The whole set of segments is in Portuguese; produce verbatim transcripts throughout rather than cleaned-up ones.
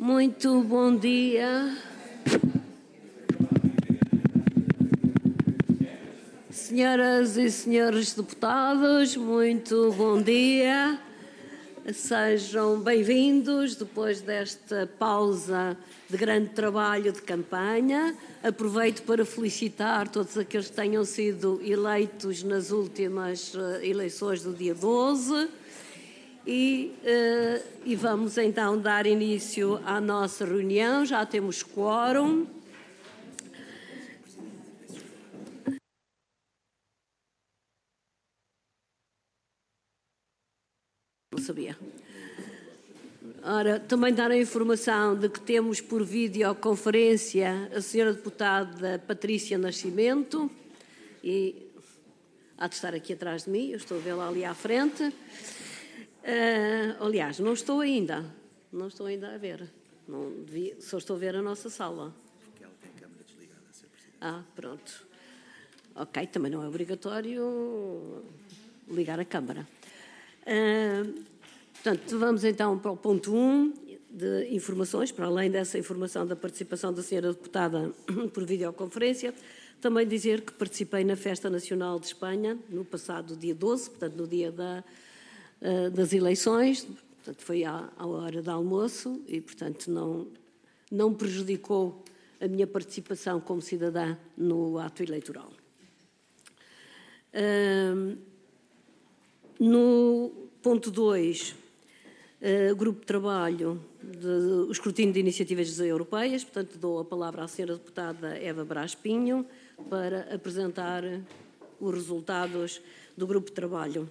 Muito bom dia. Senhoras e senhores deputados, muito bom dia. Sejam bem-vindos depois desta pausa de grande trabalho de campanha. Aproveito para felicitar todos aqueles que tenham sido eleitos nas últimas eleições do dia doze. E, uh, e vamos então dar início à nossa reunião. Já temos quórum. Não sabia. Ora, também dar a informação de que temos por videoconferência a senhora deputada Patrícia Nascimento, e há de estar aqui atrás de mim, eu estou a vê-la ali à frente. Uh, aliás, não estou ainda, não estou ainda a ver, não devia, só estou a ver a nossa sala. Porque ela tem a câmara desligada, Senhor Presidente. Ah, pronto. Ok, também não é obrigatório ligar a câmara. Uh, portanto, vamos então para o ponto um de informações, para além dessa informação da participação da senhora deputada por videoconferência, também dizer que participei na Festa Nacional de Espanha no passado dia doze, portanto no dia da das eleições, portanto foi à, à hora do almoço e, portanto, não, não prejudicou a minha participação como cidadã no ato eleitoral. Uh, no ponto dois, uh, grupo de trabalho, de, o escrutínio de iniciativas europeias, portanto, dou a palavra à senhora deputada Eva Brás Pinho para apresentar os resultados do grupo de trabalho.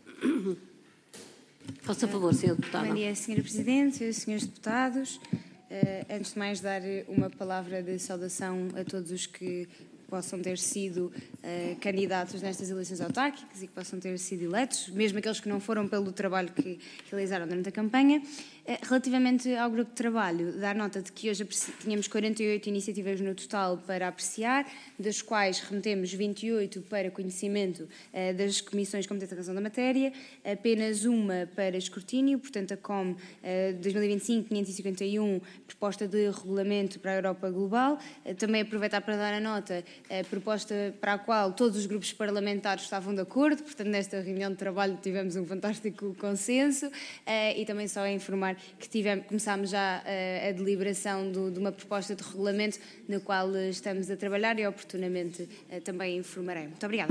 Faça favor, senhora Deputada. Bom dia, senhora Presidente, senhores deputados. Uh, antes de mais, dar uma palavra de saudação a todos os que possam ter sido uh, candidatos nestas eleições autárquicas e que possam ter sido eleitos, mesmo aqueles que não foram pelo trabalho que realizaram durante a campanha. Uh, relativamente ao grupo de trabalho, dar nota de que hoje tínhamos quarenta e oito iniciativas no total para apreciar, das quais remetemos vinte e oito para conhecimento uh, das comissões competentes na razão da matéria, apenas uma para escrutínio, portanto a C O M uh, dois mil e vinte e cinco quinhentos e cinquenta e um, proposta de regulamento para a Europa Global. Uh, também aproveitar para dar a nota a proposta para a qual todos os grupos parlamentares estavam de acordo, portanto nesta reunião de trabalho tivemos um fantástico consenso, uh, e também só a informar que tivemos, começámos já uh, a deliberação do, de uma proposta de regulamento na qual uh, estamos a trabalhar e oportunamente uh, também informarei. Muito obrigada.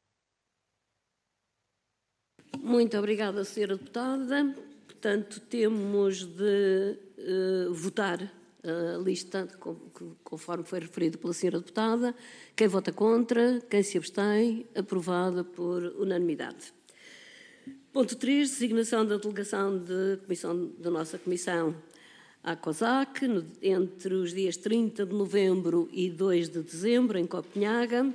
Muito obrigada, senhora Deputada. Portanto, temos de uh, votar a lista, conforme foi referido pela senhora Deputada. Quem vota contra, quem se abstém, aprovada por unanimidade. Ponto três, designação da delegação de comissão, da nossa Comissão à COSAC, no, entre os dias trinta de novembro e dois de dezembro, em Copenhaga.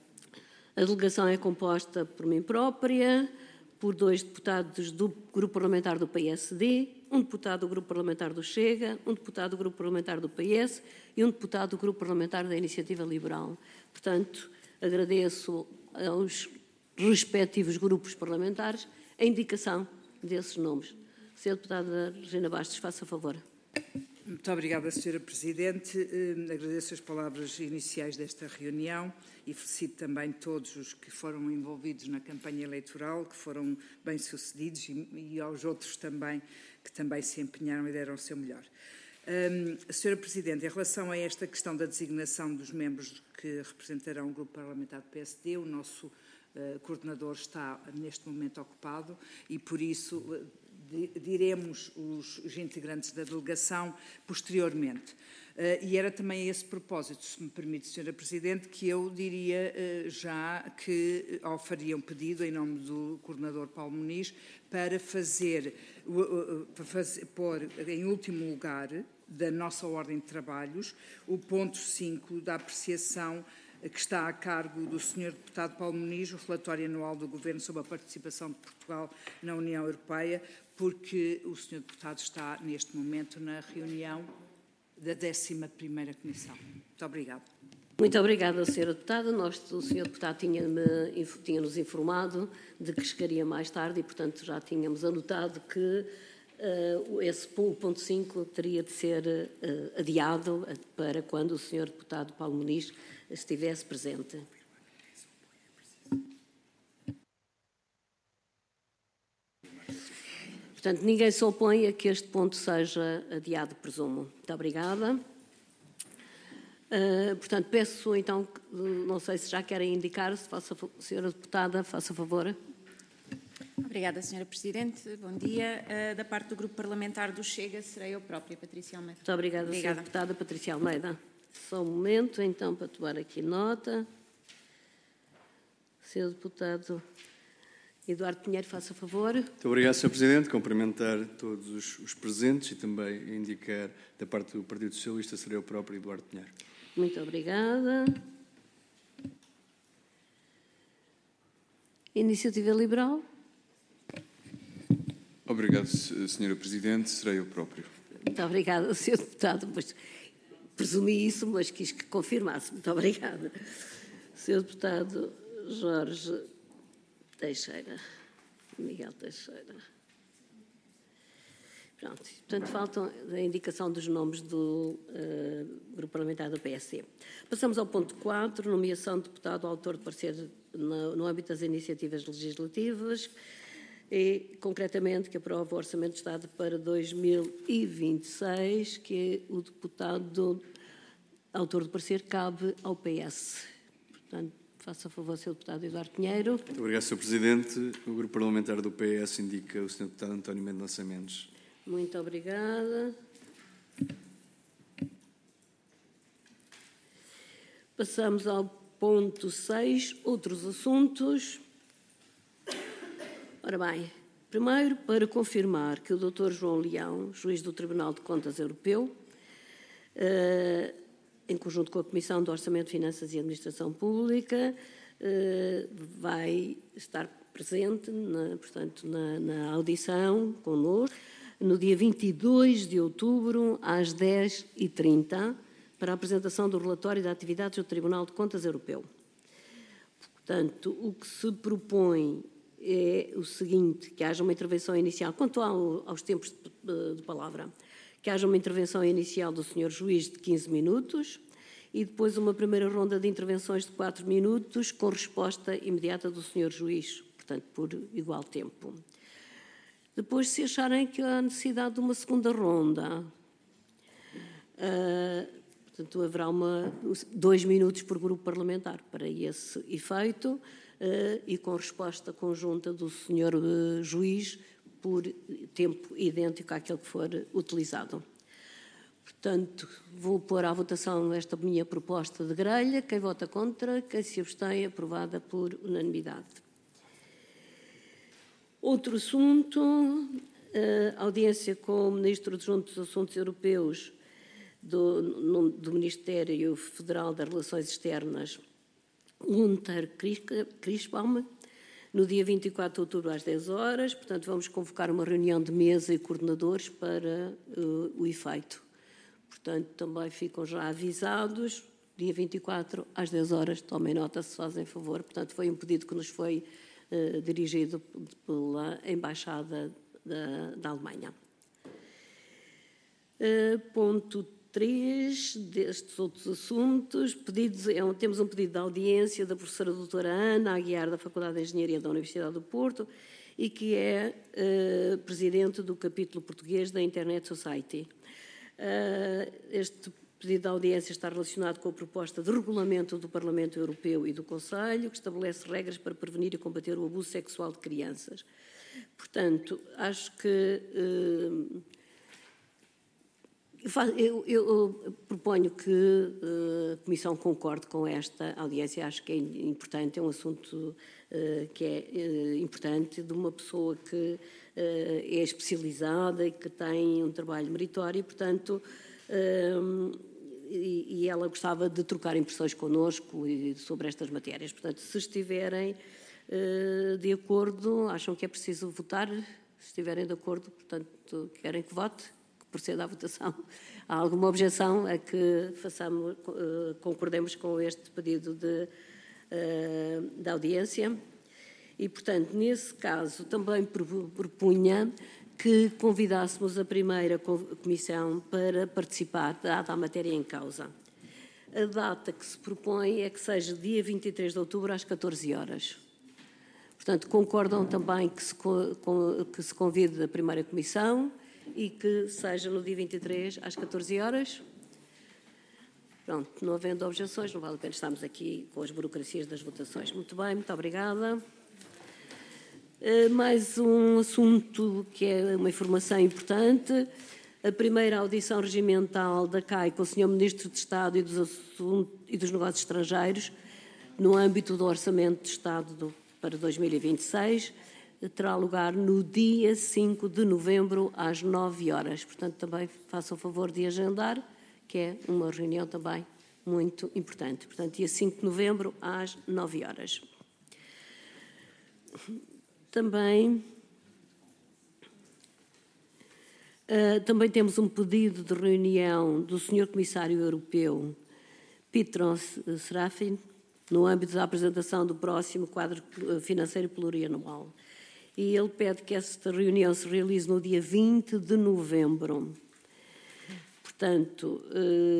A delegação é composta por mim própria, por dois deputados do Grupo Parlamentar do P S D, um deputado do Grupo Parlamentar do Chega, um deputado do Grupo Parlamentar do P S e um deputado do Grupo Parlamentar da Iniciativa Liberal. Portanto, agradeço aos respectivos grupos parlamentares a indicação desses nomes. senhora Deputada Regina Bastos, faça favor. Muito obrigada, senhora Presidente. Uh, agradeço as palavras iniciais desta reunião e felicito também todos os que foram envolvidos na campanha eleitoral, que foram bem-sucedidos, e, e aos outros também, que também se empenharam e deram o seu melhor. Um, senhora Presidente, em relação a esta questão da designação dos membros que representarão o Grupo Parlamentar do P S D, o nosso uh, coordenador está neste momento ocupado e, por isso, uh, diremos os, os integrantes da delegação posteriormente. Uh, e era também a esse propósito, se me permite, senhora Presidente, que eu diria uh, já que uh, faria um pedido em nome do coordenador Paulo Muniz para fazer, uh, uh, para fazer pôr em último lugar da nossa ordem de trabalhos o ponto cinco da apreciação que está a cargo do senhor deputado Paulo Muniz, o relatório anual do Governo sobre a participação de Portugal na União Europeia, porque o senhor deputado está neste momento na reunião da décima primeira Comissão. Muito obrigada. Muito obrigada, senhora Deputada. Nós, o senhor Deputado tinha-me, tinha-nos informado de que chegaria mais tarde e, portanto, já tínhamos anotado que uh, esse o ponto cinco teria de ser uh, adiado para quando o senhor deputado Paulo Muniz estivesse presente. Portanto, ninguém se opõe a que este ponto seja adiado, presumo. Muito obrigada. Uh, portanto, peço então, não sei se já querem indicar, se faça, senhora deputada, faça favor. Obrigada, senhora Presidente. Bom dia. Uh, da parte do Grupo Parlamentar do Chega, serei eu própria, Patrícia Almeida. Muito obrigada, obrigada. senhora deputada Patrícia Almeida. Só um momento, então, para tomar aqui nota. senhor deputado Eduardo Pinheiro, faça favor. Muito obrigado, senhor Presidente. Cumprimentar todos os, os presentes e também indicar da parte do Partido Socialista serei eu próprio, Eduardo Pinheiro. Muito obrigada. Iniciativa Liberal. Obrigado, senhora Presidente. Serei eu próprio. Muito obrigada, senhor Deputado. Mas presumi isso, mas quis que confirmasse. Muito obrigada. senhor Deputado Jorge Teixeira. Miguel Teixeira. Pronto. Portanto, faltam a indicação dos nomes do uh, Grupo Parlamentar do P S D. Passamos ao ponto quatro, nomeação de deputado autor de parecer no, no âmbito das iniciativas legislativas e, concretamente, que aprova o Orçamento de Estado para dois mil e vinte e seis, que é o deputado autor de parecer cabe ao P S. Portanto, faça a favor, senhor deputado Eduardo Pinheiro. Muito obrigado, senhor Presidente. O Grupo Parlamentar do P S indica o senhor deputado António Mendonça Mendes. Muito obrigada. Passamos ao ponto seis, outros assuntos. Ora bem, primeiro, para confirmar que o doutor João Leão, juiz do Tribunal de Contas Europeu, eh, em conjunto com a Comissão de Orçamento, Finanças e Administração Pública, eh, vai estar presente, na, portanto, na, na audição connosco, no dia vinte e dois de outubro, às dez e trinta, para a apresentação do relatório de atividades do Tribunal de Contas Europeu. Portanto, o que se propõe é o seguinte, que haja uma intervenção inicial, quanto ao, aos tempos de, de palavra, que haja uma intervenção inicial do senhor juiz de quinze minutos e depois uma primeira ronda de intervenções de quatro minutos com resposta imediata do senhor juiz, portanto, por igual tempo. Depois, se acharem que há necessidade de uma segunda ronda, uh, portanto, haverá uma, dois minutos por grupo parlamentar para esse efeito uh, e com resposta conjunta do senhor uh, juiz por tempo idêntico àquele que for utilizado. Portanto, vou pôr à votação esta minha proposta de grelha. Quem vota contra, quem se abstém, aprovada por unanimidade. Outro assunto, a audiência com o Ministro Adjunto dos Assuntos Europeus do, do Ministério Federal das Relações Externas, Günther Kirschbaum, no dia vinte e quatro de outubro às dez horas. Portanto, vamos convocar uma reunião de mesa e coordenadores para uh, o efeito. Portanto, também ficam já avisados, dia vinte e quatro às dez horas, tomem nota se fazem favor. Portanto, foi um pedido que nos foi Uh, dirigido pela Embaixada da, da Alemanha. Uh, ponto três destes outros assuntos, pedidos, é um, temos um pedido de audiência da professora doutora Ana Aguiar, da Faculdade de Engenharia da Universidade do Porto, e que é uh, presidente do capítulo português da Internet Society. Uh, este pedido de audiência está relacionado com a proposta de regulamento do Parlamento Europeu e do Conselho, que estabelece regras para prevenir e combater o abuso sexual de crianças. Portanto, acho que eh, eu, eu proponho que eh, a Comissão concorde com esta audiência. Acho que é importante, é um assunto eh, que é eh, importante, de uma pessoa que eh, é especializada e que tem um trabalho meritório, e, portanto, Um, e, e ela gostava de trocar impressões connosco e, sobre estas matérias. Portanto, se estiverem uh, de acordo, acham que é preciso votar? Se estiverem de acordo, portanto, querem que vote, que proceda à votação. Há alguma objeção a que façamos, uh, concordemos com este pedido de, uh, de audiência? E, portanto, nesse caso, também propunha que convidássemos a primeira comissão para participar, dada a matéria em causa. A data que se propõe é que seja dia vinte e três de outubro às catorze horas. Portanto, concordam também que se, que se convide a primeira comissão e que seja no dia vinte e três às catorze horas? Pronto, não havendo objeções, não vale a pena estarmos aqui com as burocracias das votações. Muito bem, muito obrigada. Uh, mais um assunto que é uma informação importante. A primeira audição regimental da C A I com o senhor Ministro de Estado e dos, Assuntos, e dos Negócios Estrangeiros, no âmbito do Orçamento de Estado do, para dois mil e vinte e seis, terá lugar no dia cinco de novembro, às nove horas. Portanto, também façam o favor de agendar, que é uma reunião também muito importante. Portanto, dia cinco de novembro, às nove horas. Também, uh, também temos um pedido de reunião do senhor Comissário Europeu, Petros Serafin, no âmbito da apresentação do próximo quadro financeiro plurianual. E ele pede que esta reunião se realize no dia vinte de novembro. Portanto,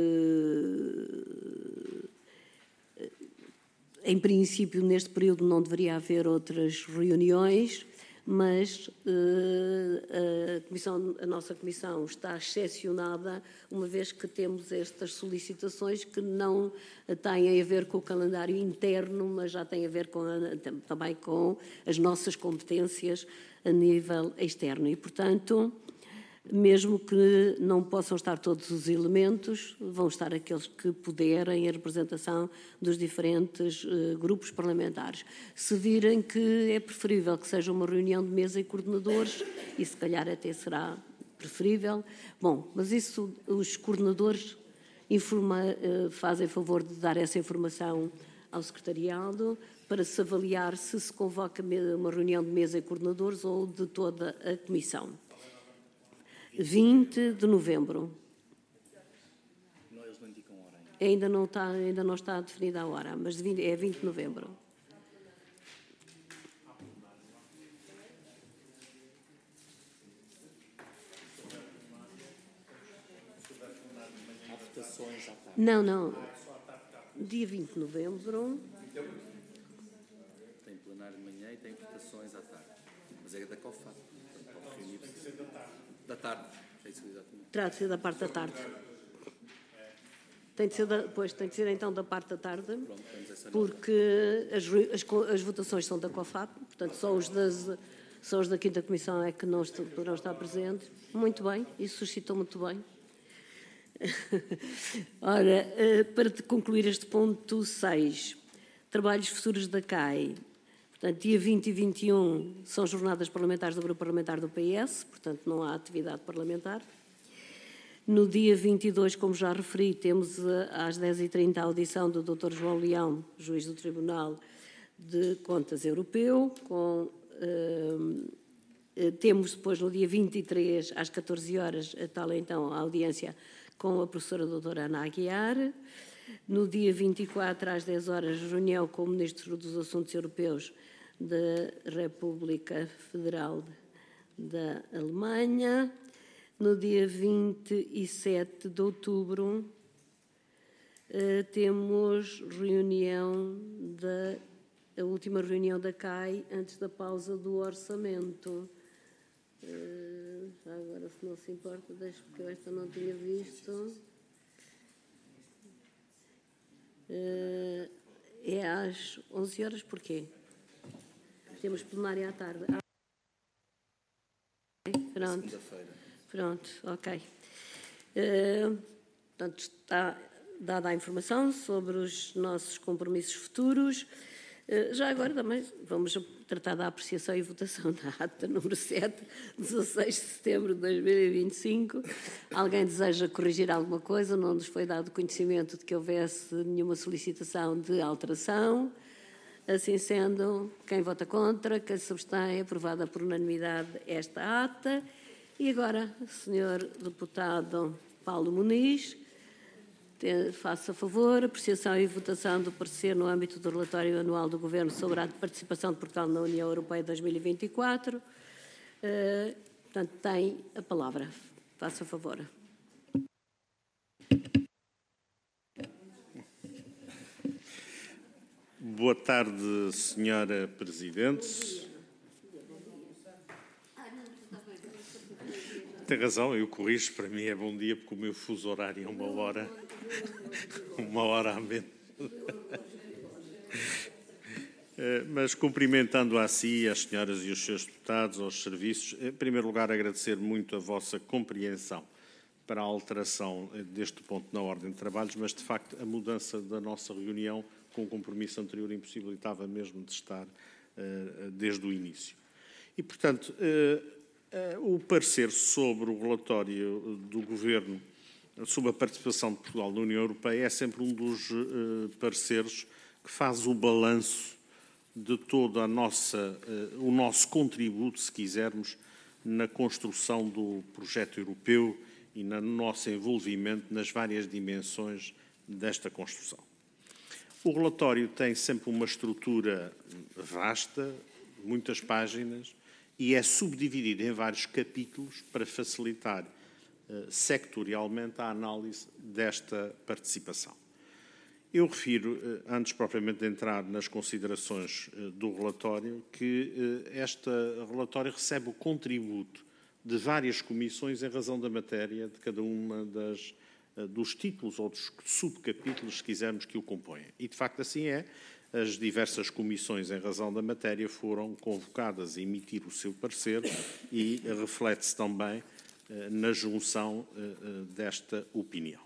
em princípio, neste período não deveria haver outras reuniões, mas a, comissão, a nossa comissão está excepcionada, uma vez que temos estas solicitações que não têm a ver com o calendário interno, mas já têm a ver com a, também com as nossas competências a nível externo. E, portanto, mesmo que não possam estar todos os elementos, vão estar aqueles que puderem, em representação dos diferentes uh, grupos parlamentares. Se virem que é preferível que seja uma reunião de mesa e coordenadores, e se calhar até será preferível, bom, mas isso os coordenadores informa, uh, fazem favor de dar essa informação ao secretariado para se avaliar se se convoca uma reunião de mesa e coordenadores ou de toda a comissão. vinte de novembro. Não, eles não indicam a hora ainda. Ainda não está, ainda não está definida a hora, mas é vinte de novembro. Há votações à tarde. Não, não. Dia vinte de novembro. Tem plenário de manhã e tem votações à tarde. Mas é da COFAT. Pode reunir-se. Da tarde. É isso, exatamente. Terá de ser da parte da tarde. Tem de ser, da, pois, tem de ser então da parte da tarde, Pronto, temos essa porque as, as, as votações são da COFAP, portanto só os, das, só os da quinta Comissão é que não estão, poderão estar presentes. Muito bem, isso suscitou muito bem. Ora, para concluir este ponto seis, trabalhos futuros da C A I. Portanto, dia vinte e vinte e um são jornadas parlamentares do Grupo Parlamentar do P S, portanto não há atividade parlamentar. No dia vinte e dois, como já referi, temos às dez e trinta a audição do doutor João Leão, juiz do Tribunal de Contas Europeu. Com, uh, temos depois no dia vinte e três, às catorze horas, a tal então a audiência com a professora doutora Ana Aguiar. No dia vinte e quatro, às dez horas, reunião com o Ministro dos Assuntos Europeus da República Federal da Alemanha. No dia vinte e sete de outubro, uh, temos reunião da, a última reunião da C A I antes da pausa do orçamento. Uh, já agora, se não se importa, deixo porque eu esta não tinha visto. Uh, é às onze horas, porquê? Temos plenária à tarde. Ah, pronto. segunda-feira. Pronto, ok. Uh, portanto, está dada a informação sobre os nossos compromissos futuros. Uh, já agora também vamos tratar da apreciação e votação da ata número sete, dezasseis de setembro de dois mil e vinte e cinco. Alguém deseja corrigir alguma coisa? Não nos foi dado conhecimento de que houvesse nenhuma solicitação de alteração. Assim sendo, quem vota contra, quem se abstém, aprovada por unanimidade esta ata. E agora, senhor deputado Paulo Muniz, faça favor, apreciação e votação do parecer no âmbito do relatório anual do Governo sobre a participação de Portugal na União Europeia dois mil e vinte e quatro. Portanto, tem a palavra. Faça favor. Boa tarde, senhora Presidente. Tem razão, eu corrijo, para mim é bom dia, porque o meu fuso horário é uma hora, uma hora a menos. Mas cumprimentando a si, as senhoras e os seus deputados, aos serviços, em primeiro lugar agradecer muito a vossa compreensão para a alteração deste ponto na ordem de trabalhos, mas de facto a mudança da nossa reunião com o compromisso anterior impossibilitava mesmo de estar uh, desde o início. E, portanto, uh, uh, o parecer sobre o relatório do Governo sobre a participação de Portugal na União Europeia é sempre um dos uh, pareceres que faz o balanço de todo a nossa, uh, o nosso contributo, se quisermos, na construção do projeto europeu e no nosso envolvimento nas várias dimensões desta construção. O relatório tem sempre uma estrutura vasta, muitas páginas, e é subdividido em vários capítulos para facilitar uh, sectorialmente a análise desta participação. Eu refiro, uh, antes propriamente de entrar nas considerações uh, do relatório, que uh, este relatório recebe o contributo de várias comissões em razão da matéria de cada uma das dos títulos ou dos subcapítulos, se quisermos, que o compõem. E, de facto, assim é. As diversas comissões, em razão da matéria, foram convocadas a emitir o seu parecer e reflete-se também eh, na junção eh, desta opinião.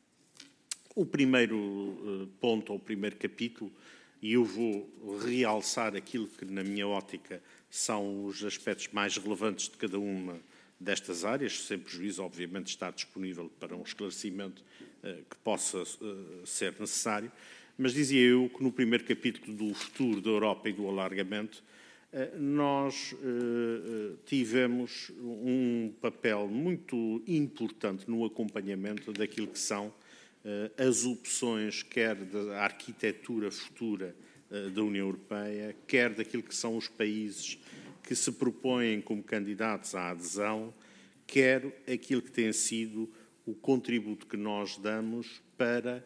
O primeiro eh, ponto, ou o primeiro capítulo, e eu vou realçar aquilo que, na minha ótica, são os aspectos mais relevantes de cada uma destas áreas, sem prejuízo, obviamente, de estar disponível para um esclarecimento uh, que possa uh, ser necessário, mas dizia eu que no primeiro capítulo do futuro da Europa e do alargamento, uh, nós uh, tivemos um papel muito importante no acompanhamento daquilo que são uh, as opções, quer da arquitetura futura uh, da União Europeia, quer daquilo que são os países que se propõem como candidatos à adesão, quer aquilo que tem sido o contributo que nós damos para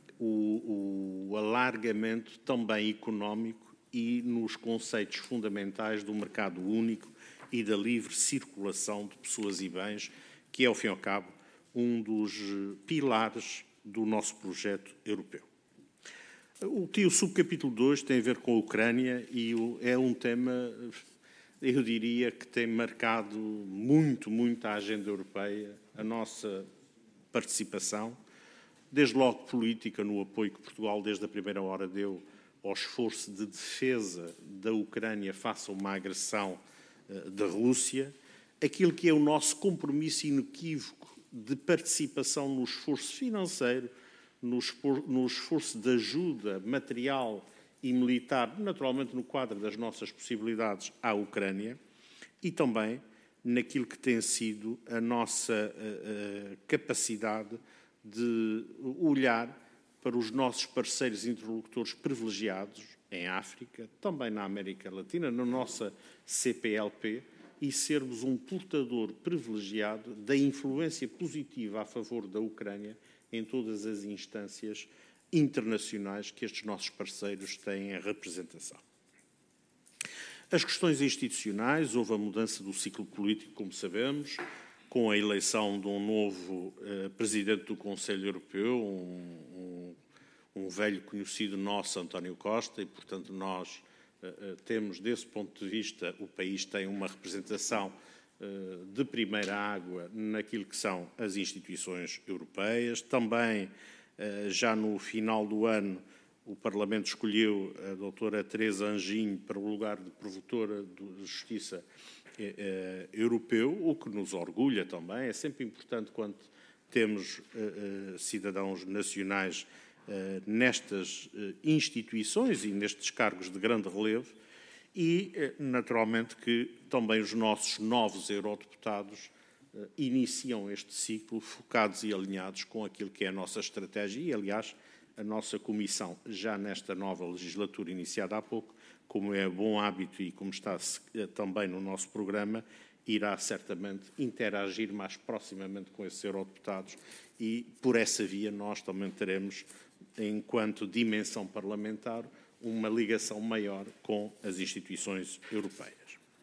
o, o alargamento também económico e nos conceitos fundamentais do mercado único e da livre circulação de pessoas e bens, que é, ao fim e ao cabo, um dos pilares do nosso projeto europeu. O, o subcapítulo dois tem a ver com a Ucrânia e é um tema, eu diria, que tem marcado muito, muito a agenda europeia, a nossa participação, desde logo política, no apoio que Portugal desde a primeira hora deu ao esforço de defesa da Ucrânia face a uma agressão uh, da Rússia, aquilo que é o nosso compromisso inequívoco de participação no esforço financeiro, no, espor, no esforço de ajuda material e militar, naturalmente no quadro das nossas possibilidades à Ucrânia, e também naquilo que tem sido a nossa uh, uh, capacidade de olhar para os nossos parceiros interlocutores privilegiados em África, também na América Latina, na nossa C P L P, e sermos um portador privilegiado da influência positiva a favor da Ucrânia em todas as instâncias internacionais que estes nossos parceiros têm a representação. As questões institucionais, houve a mudança do ciclo político, como sabemos, com a eleição de um novo uh, Presidente do Conselho Europeu, um, um, um velho conhecido nosso, António Costa, e, portanto, nós uh, uh, temos, desse ponto de vista, o país tem uma representação uh, de primeira água naquilo que são as instituições europeias. Também, uh, já no final do ano, o Parlamento escolheu a doutora Teresa Anjinho para o lugar de promotora de Justiça eh, europeu, o que nos orgulha também. É sempre importante quando temos eh, cidadãos nacionais eh, nestas eh, instituições e nestes cargos de grande relevo e, eh, naturalmente, que também os nossos novos eurodeputados eh, iniciam este ciclo focados e alinhados com aquilo que é a nossa estratégia e, aliás, a nossa Comissão, já nesta nova legislatura iniciada há pouco, como é bom hábito e como está também no nosso programa, irá certamente interagir mais proximamente com esses eurodeputados e, por essa via, nós também teremos, enquanto dimensão parlamentar, uma ligação maior com as instituições europeias.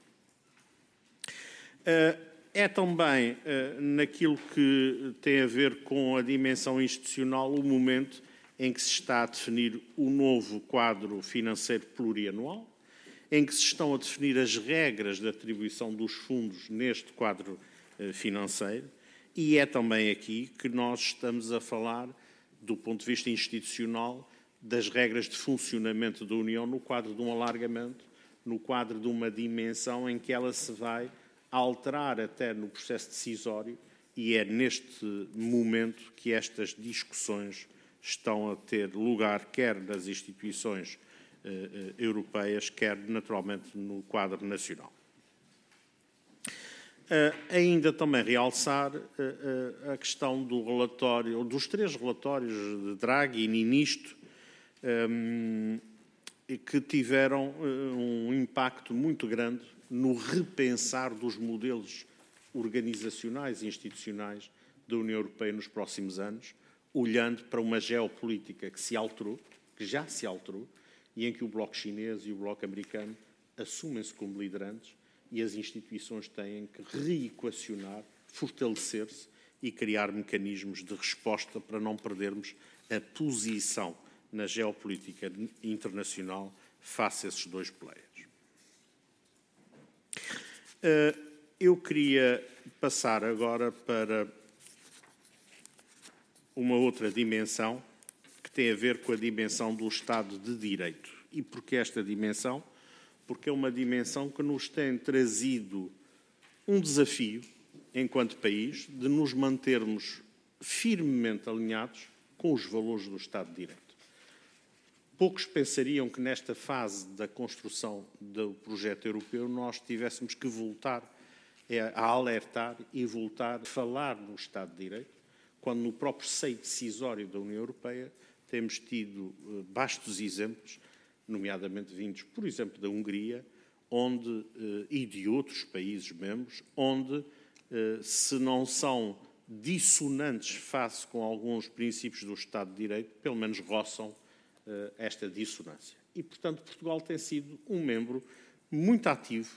É também, naquilo que tem a ver com a dimensão institucional, o momento em que se está a definir o novo quadro financeiro plurianual, em que se estão a definir as regras de atribuição dos fundos neste quadro financeiro, e é também aqui que nós estamos a falar, do ponto de vista institucional, das regras de funcionamento da União no quadro de um alargamento, no quadro de uma dimensão em que ela se vai alterar até no processo decisório, e é neste momento que estas discussões estão a ter lugar, quer nas instituições eh, europeias, quer naturalmente no quadro nacional. Uh, ainda também realçar uh, uh, a questão do relatório, ou dos três relatórios de Draghi e Ninisto, um, que tiveram uh, um impacto muito grande no repensar dos modelos organizacionais e institucionais da União Europeia nos próximos anos, olhando para uma geopolítica que se alterou, que já se alterou, e em que o bloco chinês e o bloco americano assumem-se como liderantes, e as instituições têm que reequacionar, fortalecer-se e criar mecanismos de resposta para não perdermos a posição na geopolítica internacional face a esses dois players. Eu queria passar agora para uma outra dimensão que tem a ver com a dimensão do Estado de Direito. E porquê esta dimensão? Porque é uma dimensão que nos tem trazido um desafio, enquanto país, de nos mantermos firmemente alinhados com os valores do Estado de Direito. Poucos pensariam que nesta fase da construção do projeto europeu nós tivéssemos que voltar a alertar e voltar a falar no Estado de Direito, quando no próprio seio decisório da União Europeia temos tido bastos exemplos, nomeadamente vindos, por exemplo, da Hungria, onde, e de outros países membros, onde, se não são dissonantes face com alguns princípios do Estado de Direito, pelo menos roçam esta dissonância. E, portanto, Portugal tem sido um membro muito ativo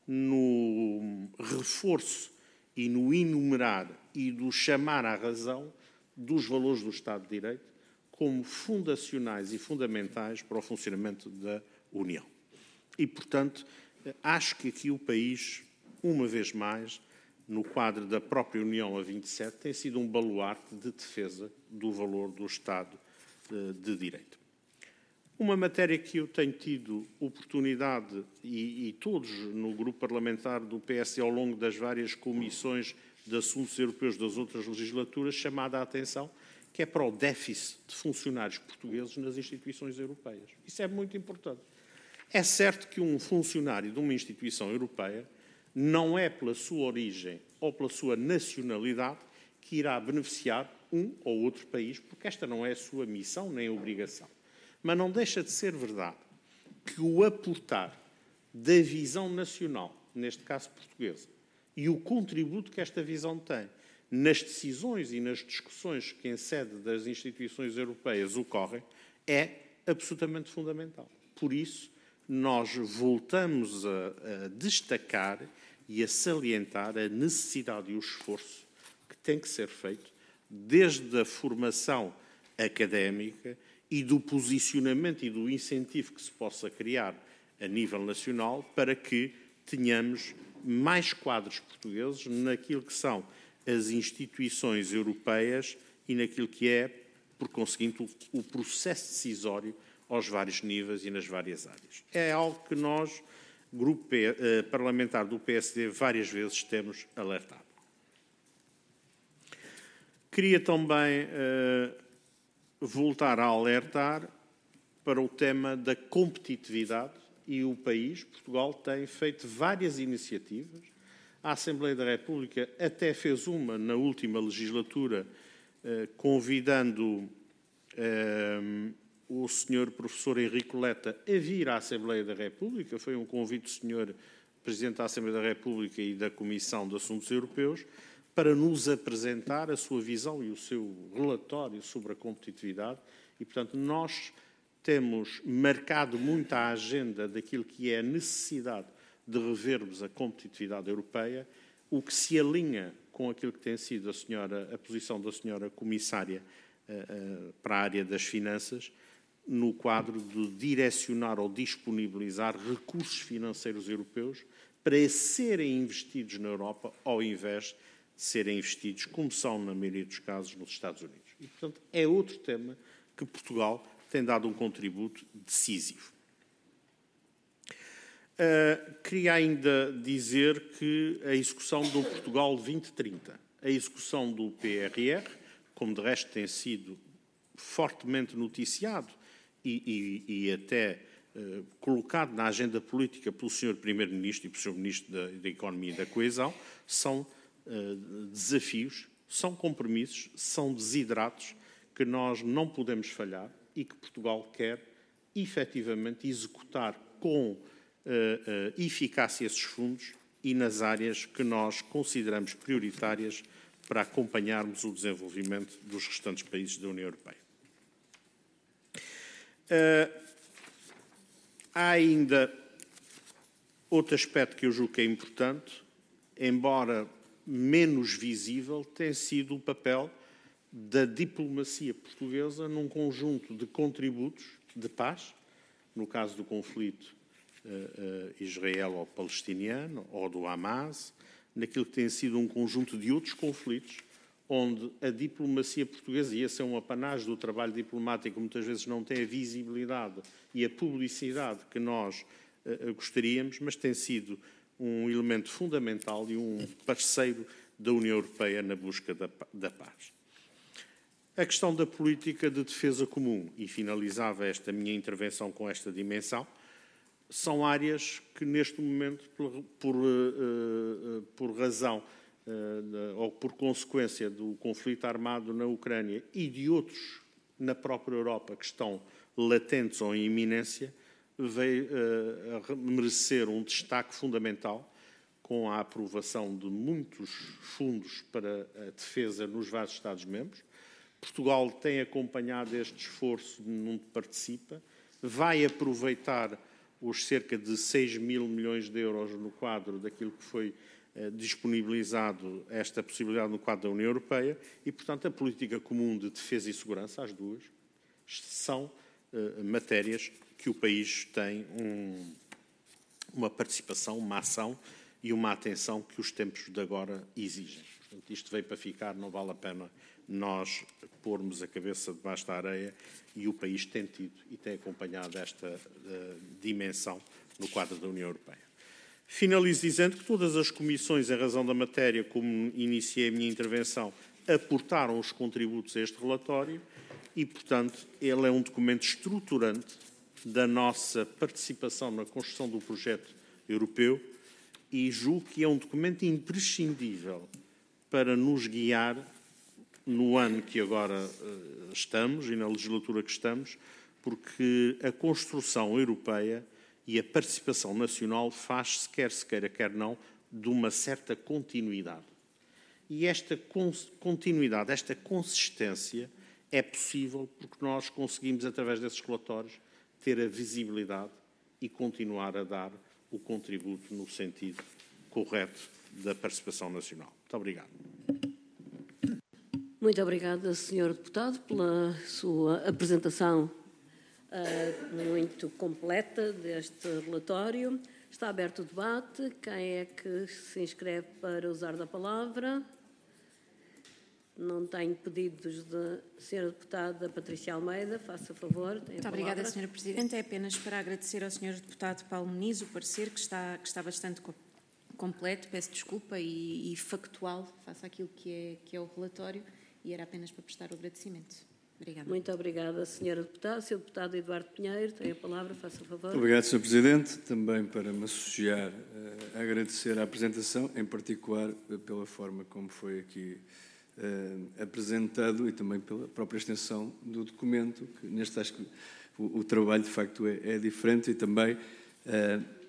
no reforço e no enumerar e do chamar à razão dos valores do Estado de Direito, como fundacionais e fundamentais para o funcionamento da União. E, portanto, acho que aqui o país, uma vez mais, no quadro da própria União a vinte e sete, tem sido um baluarte de defesa do valor do Estado de Direito. Uma matéria que eu tenho tido oportunidade, e, e todos no grupo parlamentar do P S D ao longo das várias comissões de assuntos europeus das outras legislaturas, chamada a atenção, que é para o déficit de funcionários portugueses nas instituições europeias. Isso é muito importante. É certo que um funcionário de uma instituição europeia não é pela sua origem ou pela sua nacionalidade que irá beneficiar um ou outro país, porque esta não é a sua missão nem a obrigação. Mas não deixa de ser verdade que o aportar da visão nacional, neste caso portuguesa, e o contributo que esta visão tem nas decisões e nas discussões que em sede das instituições europeias ocorrem, é absolutamente fundamental. Por isso, nós voltamos a, a destacar e a salientar a necessidade e o esforço que tem que ser feito desde a formação académica e do posicionamento e do incentivo que se possa criar a nível nacional para que tenhamos mais quadros portugueses naquilo que são as instituições europeias e naquilo que é, por conseguinte, o processo decisório aos vários níveis e nas várias áreas. É algo que nós, grupo parlamentar do P S D, várias vezes temos alertado. Queria também uh, voltar a alertar para o tema da competitividade, e o país, Portugal, tem feito várias iniciativas. A Assembleia da República até fez uma na última legislatura, eh, convidando eh, o senhor professor Henrique Letta a vir à Assembleia da República. Foi um convite do senhor Presidente da Assembleia da República e da Comissão de Assuntos Europeus, para nos apresentar a sua visão e o seu relatório sobre a competitividade. E, portanto, nós temos marcado muito a agenda daquilo que é a necessidade de revermos a competitividade europeia, o que se alinha com aquilo que tem sido a, senhora, a posição da senhora Comissária uh, uh, para a área das finanças, no quadro de direcionar ou disponibilizar recursos financeiros europeus para serem investidos na Europa, ao invés de serem investidos, como são na maioria dos casos, nos Estados Unidos. E, portanto, é outro tema que Portugal tem dado um contributo decisivo. Uh, queria ainda dizer que a execução do Portugal vinte trinta, a execução do P R R, como de resto tem sido fortemente noticiado e, e, e até uh, colocado na agenda política pelo senhor Primeiro-Ministro e pelo senhor Ministro da, da Economia e da Coesão, são uh, desafios, são compromissos, são desidratos que nós não podemos falhar e que Portugal quer efetivamente executar com uh, uh, eficácia esses fundos e nas áreas que nós consideramos prioritárias para acompanharmos o desenvolvimento dos restantes países da União Europeia. Uh, há ainda outro aspecto que eu julgo que é importante, embora menos visível, tem sido o papel da diplomacia portuguesa num conjunto de contributos de paz, no caso do conflito uh, uh, israelo-palestiniano ou do Hamas, naquilo que tem sido um conjunto de outros conflitos, onde a diplomacia portuguesa, e esse é um apanagem do trabalho diplomático, muitas vezes não tem a visibilidade e a publicidade que nós uh, gostaríamos, mas tem sido um elemento fundamental e um parceiro da União Europeia na busca da, da paz. A questão da política de defesa comum, e finalizava esta minha intervenção com esta dimensão, são áreas que neste momento, por, por, uh, por razão uh, ou por consequência do conflito armado na Ucrânia e de outros na própria Europa que estão latentes ou em iminência, veio uh, a merecer um destaque fundamental com a aprovação de muitos fundos para a defesa nos vários Estados-membros. Portugal tem acompanhado este esforço onde participa, vai aproveitar os cerca de seis mil milhões de euros no quadro daquilo que foi eh, disponibilizado, esta possibilidade no quadro da União Europeia, e, portanto, a política comum de defesa e segurança, as duas, são eh, matérias que o país tem um, uma participação, uma ação e uma atenção que os tempos de agora exigem. Portanto, isto veio para ficar, não vale a pena nós pormos a cabeça debaixo da areia, e o país tem tido e tem acompanhado esta uh, dimensão no quadro da União Europeia. Finalizo dizendo que todas as comissões, em razão da matéria, como iniciei a minha intervenção, aportaram os contributos a este relatório e, portanto, ele é um documento estruturante da nossa participação na construção do projeto europeu e julgo que é um documento imprescindível para nos guiar no ano que agora uh, estamos e na legislatura que estamos, porque a construção europeia e a participação nacional faz-se, quer se queira, quer não, de uma certa continuidade. E esta continuidade, esta consistência é possível porque nós conseguimos, através desses relatórios, ter a visibilidade e continuar a dar o contributo no sentido correto da participação nacional. Muito obrigado. Muito obrigada, senhor Deputado, pela sua apresentação uh, muito completa deste relatório. Está aberto o debate. Quem é que se inscreve para usar da palavra? Não tenho pedidos da senhora Deputada Patrícia Almeida. Faça favor. Muito obrigada, senhora Presidente. É apenas para agradecer ao senhor Deputado Paulo Muniz o parecer, que está, que está bastante completo, peço desculpa, e, e factual, face àquilo que é, que é o relatório. E era apenas para prestar o agradecimento. Obrigada. Muito obrigada, senhora Deputada. senhor Deputado Eduardo Pinheiro, tem a palavra, faça favor. Obrigado, senhor Presidente. Também para me associar uh, a agradecer a apresentação, em particular uh, pela forma como foi aqui uh, apresentado e também pela própria extensão do documento, que neste acho que o, o trabalho de facto é, é diferente e também uh,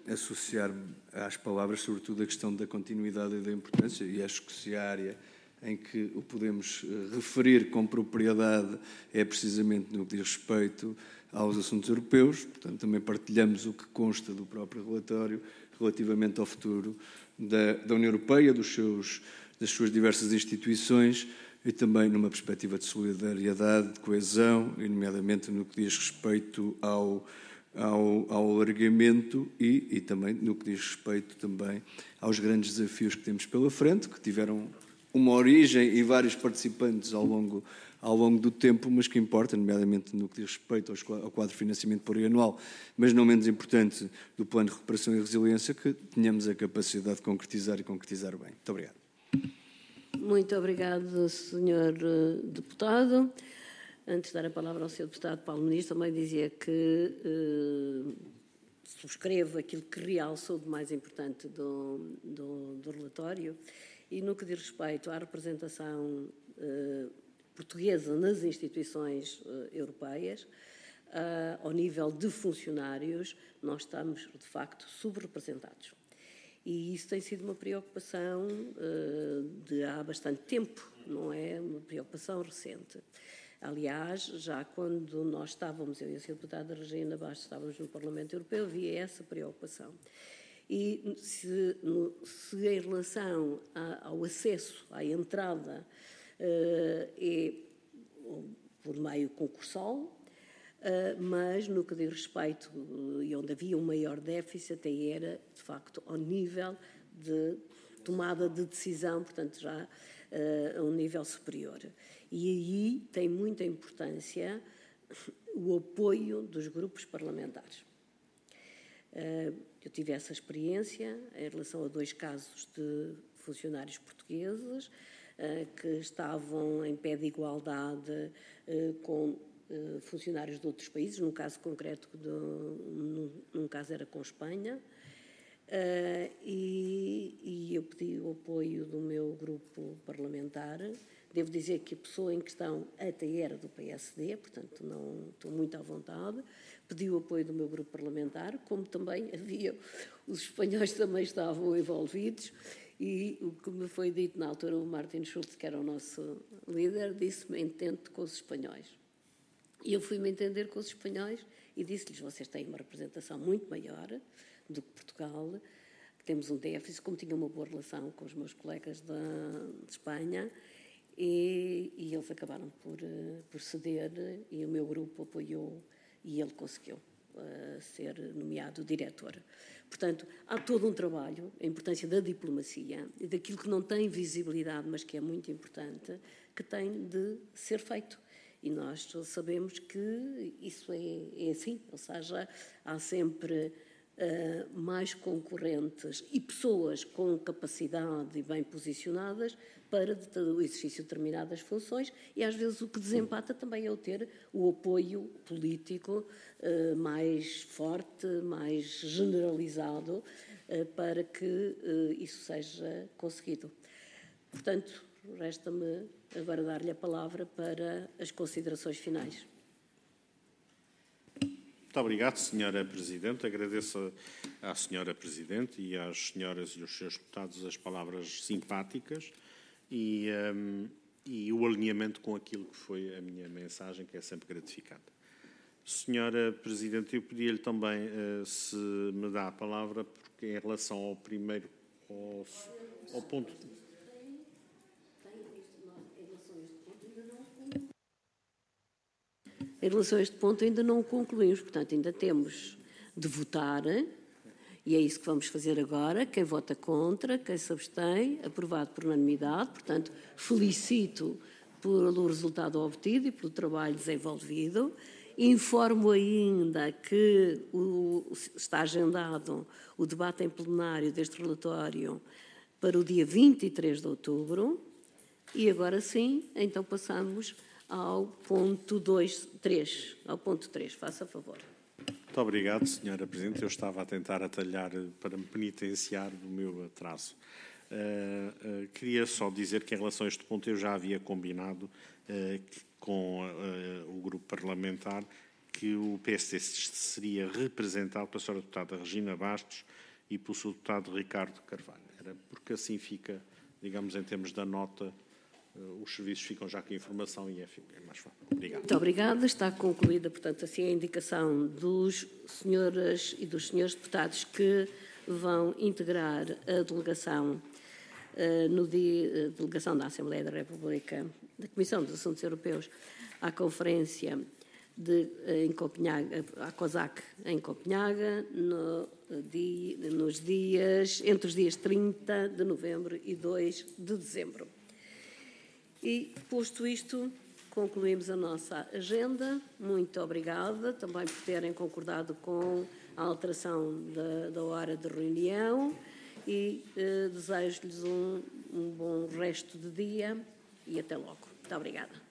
associar-me às palavras, sobretudo a questão da continuidade e da importância, e acho que se a área em que o podemos referir com propriedade é precisamente no que diz respeito aos assuntos europeus. Portanto, também partilhamos o que consta do próprio relatório relativamente ao futuro da, da União Europeia, dos seus, das suas diversas instituições, e também numa perspectiva de solidariedade, de coesão, e nomeadamente no que diz respeito ao, ao, ao alargamento e, e também no que diz respeito também aos grandes desafios que temos pela frente, que tiveram uma origem e vários participantes ao longo, ao longo do tempo, mas que importa, nomeadamente no que diz respeito ao quadro de financiamento plurianual, mas não menos importante do Plano de Recuperação e Resiliência, que tenhamos a capacidade de concretizar e concretizar bem. Muito obrigado. Muito obrigado, senhor Deputado. Antes de dar a palavra ao senhor Deputado Paulo Muniz, também dizia que eh, subscrevo aquilo que realçou de mais importante do, do, do relatório. E no que diz respeito à representação eh, portuguesa nas instituições eh, europeias, eh, ao nível de funcionários, nós estamos, de facto, subrepresentados. E isso tem sido uma preocupação eh, de há bastante tempo, não é uma preocupação recente. Aliás, já quando nós estávamos, eu e a senhora Deputada Regina Bastos, estávamos no Parlamento Europeu, havia essa preocupação. E se, no, se em relação a, ao acesso, à entrada, uh, é por meio concursal, uh, mas no que diz respeito, uh, e onde havia um maior déficit, até era, de facto, ao nível de tomada de decisão, portanto, já uh, a um nível superior. E aí tem muita importância o apoio dos grupos parlamentares. Eu tive essa experiência em relação a dois casos de funcionários portugueses que estavam em pé de igualdade com funcionários de outros países, num caso concreto, de, num, num caso era com Espanha, e, e eu pedi o apoio do meu grupo parlamentar. Devo dizer que a pessoa em questão até era do P S D, portanto não estou muito à vontade. Pedi o apoio do meu grupo parlamentar, como também havia, os espanhóis também estavam envolvidos, e o que me foi dito na altura, o Martin Schulz, que era o nosso líder, disse-me: entende com os espanhóis. E eu fui-me entender com os espanhóis e disse-lhes: vocês têm uma representação muito maior do que Portugal, que temos um déficit, como tinha uma boa relação com os meus colegas da, de Espanha, e, e eles acabaram por, por ceder, e o meu grupo apoiou, e ele conseguiu uh, ser nomeado diretor. Portanto, há todo um trabalho, a importância da diplomacia e daquilo que não tem visibilidade, mas que é muito importante, que tem de ser feito. E nós sabemos que isso é, é assim, ou seja, há sempre uh, mais concorrentes e pessoas com capacidade e bem posicionadas para o exercício de determinadas funções, e às vezes o que desempata também é o ter o apoio político uh, mais forte, mais generalizado, uh, para que uh, isso seja conseguido. Portanto, resta-me agora dar-lhe a palavra para as considerações finais. Muito obrigado, senhora Presidente. Agradeço à senhora Presidente e às senhoras e os seus deputados as palavras simpáticas e, um, e o alinhamento com aquilo que foi a minha mensagem, que é sempre gratificante. Senhora Presidente, eu pedia-lhe também uh, se me dá a palavra, porque em relação ao primeiro, ao, ao ponto... Em relação a este ponto ainda não o concluímos, portanto ainda temos de votar, e é isso que vamos fazer agora. Quem vota contra, quem se abstém, aprovado por unanimidade. Portanto, felicito pelo resultado obtido e pelo trabalho desenvolvido. Informo ainda que o, está agendado o debate em plenário deste relatório para o dia vinte e três de outubro. E agora sim, então passamos ao ponto dois, três, ao ponto três, faça favor. Muito obrigado, senhora Presidente. Eu estava a tentar atalhar para me penitenciar do meu atraso. Uh, uh, queria só dizer que em relação a este ponto eu já havia combinado uh, que, com uh, o grupo parlamentar que o P S D seria representado pela senhora deputada Regina Bastos e pelo senhor deputado Ricardo Carvalho. Era porque assim fica, digamos, em termos da nota, os serviços ficam já com a informação e é, é mais fácil. Obrigado. Muito obrigada. Está concluída, portanto, assim a indicação dos senhoras e dos senhores deputados que vão integrar a delegação uh, no dia, a delegação da Assembleia da República, da Comissão dos Assuntos Europeus, à conferência de, em Copenhaga, à COSAC em Copenhaga, no, dia, nos dias, entre os dias trinta de novembro e dois de dezembro. E, posto isto, concluímos a nossa agenda. Muito obrigada também por terem concordado com a alteração da, da hora de reunião e eh, desejo-lhes um, um bom resto de dia e até logo. Muito obrigada.